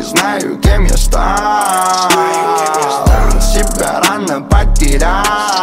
знаю, кем я стал. Себя рано потерял,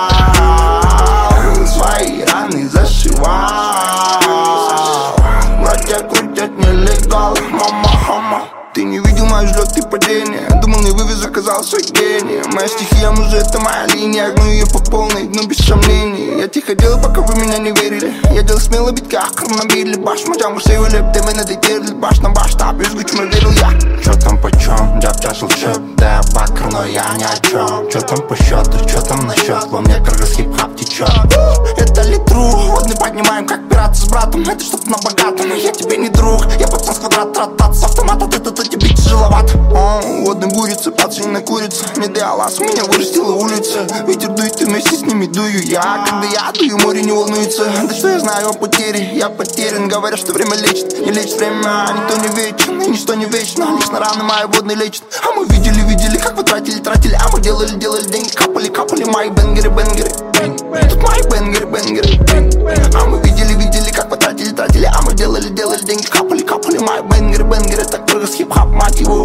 свои раны зашивал. Братья крутят нелегал, мама. Ты не видел мои взлеты и падения. Думал, не вывез, оказался гением. Моя стихия, мужик, это моя линия. Гну ее по полной, но без сомнений. Я тихо делал, пока вы меня не верили. Я делал смело бить, как хронобили. Баш, мадям, усеивали, ты меня детерли. Баш на баш, тап, из гучма верил я. Чё там почем, дяб тяжел шеп. Да, бакр, но я ни о чем. Чё там по счету, чё там насчет? Во мне как раз хип-хап течет. Это ли true? Водный поднимаем, как пираты с братом. Это что-то на богатом, я тебе не друг. Я пацан с квадрат, трат с автомата. Это тебе тяжеловато. Водный бурится, пацан на курица. Не диалаз, меня вырастила улица. Ветер дует, и вместе с ними дую я. Когда я дую, море не волнуется. Да что я знаю о потере, я потерян. Говорят, что время лечит, не лечит время. Никто не вечен, и ничто не вечно. Лишь на раны мои водные лечит. А мы видели, как вы тратили. А мы делали деньги, капали мои бенгеры. Тут мои бенгеры. А мы видели, как вы тратили. А мы делали деньги, капали мои бенгеры. Так только с хип-хап, мать его.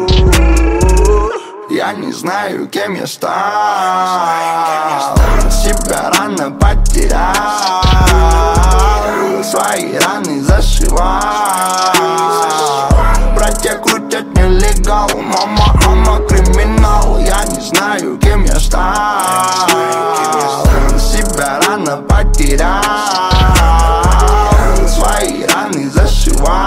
Я не знаю, кем я стал. Себя рано потерял, свои раны зашивал. Братья крутят нелегал, мама криминал. Я не знаю, кем я стал. Себя рано потерял, свои раны зашивал.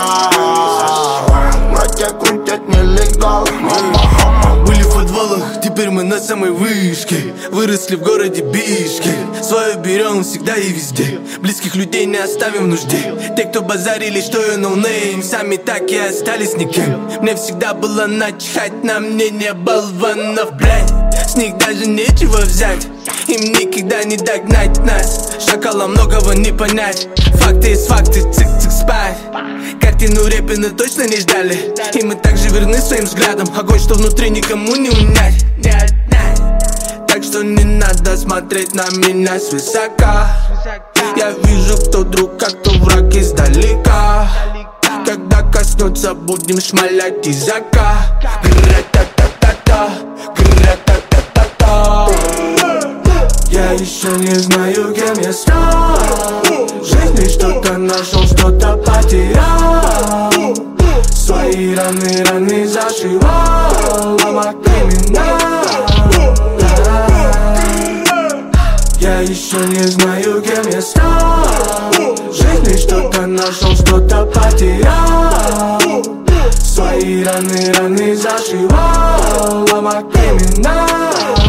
Братья крутят нелегал, Были в подвалах, теперь мы на самой вышке. Выросли в городе Бишкек. Свое берем всегда и везде. Близких людей не оставим в нужде. Те, кто базарили, что я ноунейм, сами так и остались никем. Мне всегда было начихать на мнение болванов, блядь. С них даже нечего взять, им никогда не догнать нас. Шакала многого не понять. Факты есть факты, цик-цик спать. Картину Репина точно не ждали. И мы также верны своим взглядам. Огонь, что внутри никому не унять. Так что не надо смотреть на меня свысока. Я вижу, кто друг, а кто враг издалека. Когда коснется, будем шмалять языка. Гра-та-та-та-та, гра-та-та-та-та. Я еще не знаю, кем я стал. В жизни что-то нашел, что-то потерял. Свои раны зашивал, мама криминал. Я еще не знаю, кем я стал. В жизни что-то нашел, что-то потерял. Свои раны зашивал, мама криминал.